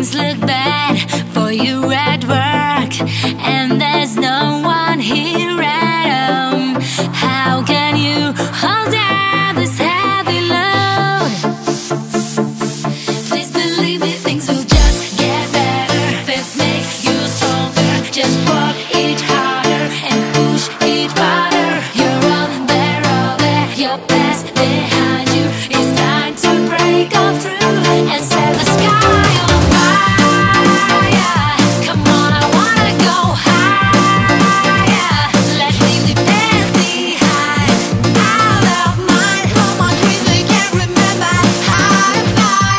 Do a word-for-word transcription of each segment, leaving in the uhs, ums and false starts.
Things look bad for you at work, and there's no one here at home. How can you hold down this heavy load? Please believe me, things will just get better. Faith make you stronger. Just work it harder and push it farther. You're on there, all there, your past behind you. It's time to break on through and set the sky on fire. Come on, I wanna go higher. Let me leave it behind. Out of mind, all my dreams they can't remember how to fly.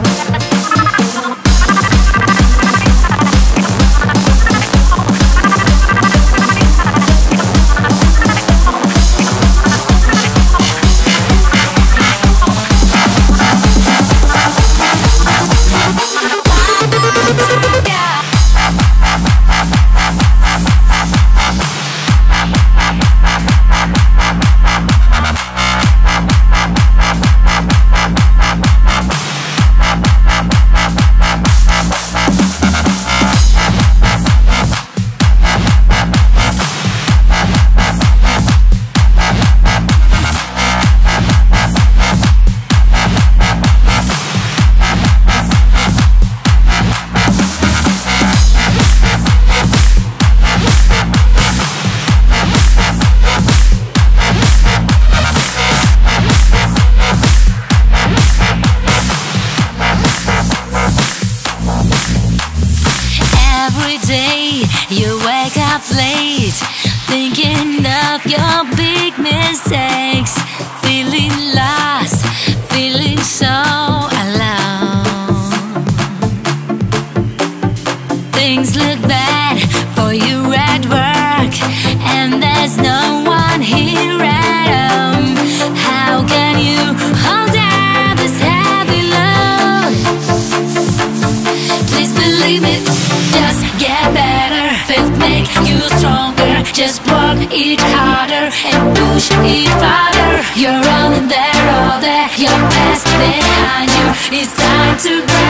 Every day you wake up late, thinking of your big mistakes, feeling lost, feeling so alone. Things look bad for you at work, and there's no one here at home. How can you hold down this heavy load? Please believe me, just get better. Faith make you stronger. Just work it harder and push it farther. You're on there, all there, your past behind you. It's time to break